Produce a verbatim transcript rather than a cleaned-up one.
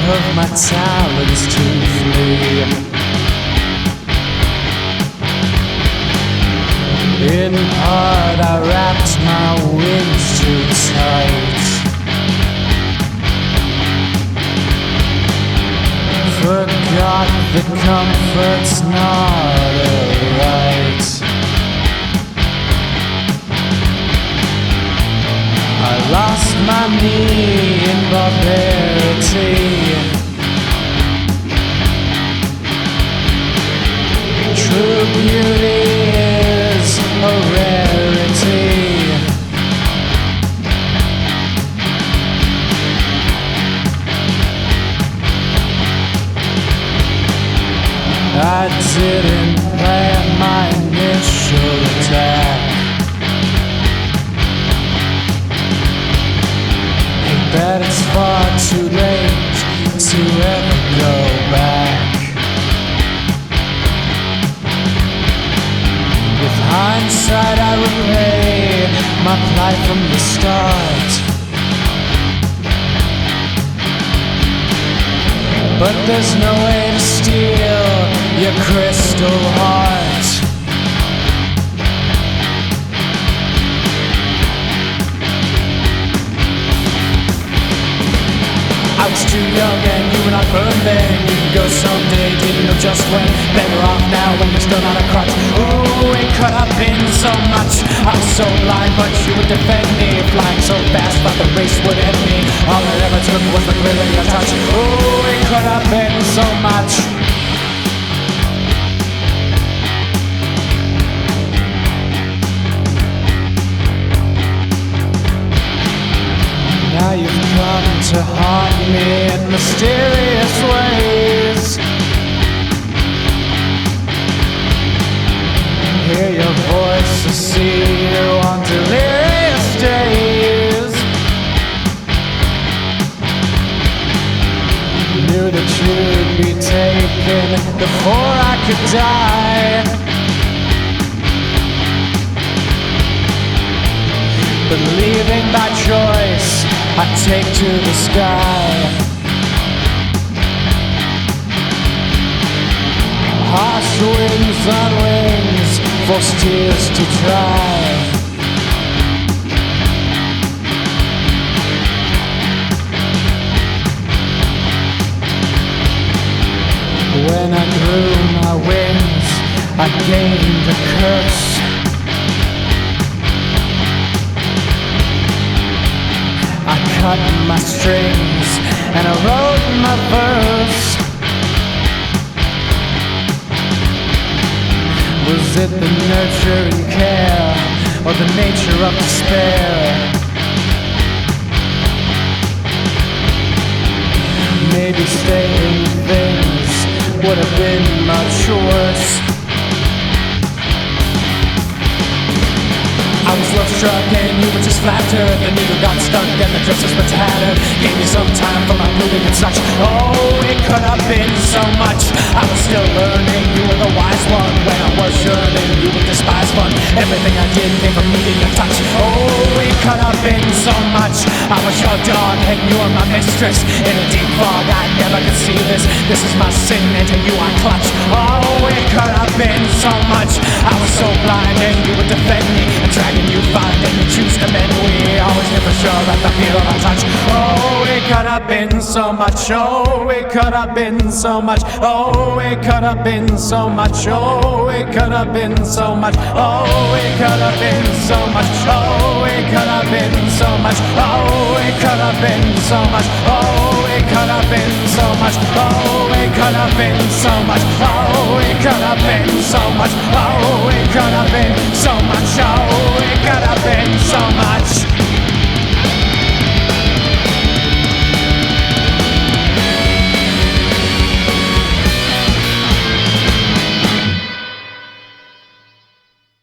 of my talents to flee. In part I wrapped my wings too tight. Forgot that comfort's not alright. I lost my knee in barbarity. True beauty is a rarity. I didn't plan my initial attack. That it's far too late to ever go back. With hindsight I repay my plight from the start. But there's no way to steal your crystal heart. I was too young and you were not born then. You can go someday, didn't know just when. Better off now when you're still not a crutch. Ooh, it could have been so much. I was so blind, but you would defend me. Flying so fast, thought the race would end me. All it ever took was the thrilling of touch. Ooh, it could have been so much. Now you've come to haunt me in mysterious ways. Hear your voice, to see you on delirious days. Knew that you'd be taken before I could die. Believing by choice I take to the sky. Harsh winds on wings, force tears to dry. When I grew my wings, I gained a curse. I cut my strings and I wrote my verse. Was it the nurture and care, or the nature of despair? Maybe staying things would have been much worse. I was love struck and you were just flattered. The needle got stuck and the dresses were tattered. Gave me some time for my moving and such. Oh, it could have been so much. I was still learning, you were the wise one. When I was sure that you would despise fun. Everything I did came from needing your touch. Oh, it could have been so much. I was your dog and you were my mistress. In a deep fog I never could see this. This is my sin and to you I clutch. Oh, it could have been so much. I was so blind and you would defend me and dragging you find and you choose to mend. We always knew for sure at the feel of our touch. Oh, it could have been so much. Oh, it could have been so much. Oh, it could have been so much. Oh, it could have been so much. Oh, it could have been so much. Oh, it could have been so much. Oh, it could have been so much. Oh, it could have been so much. Oh, it could have been so much. Oh, it could have been so much. Oh, it could have been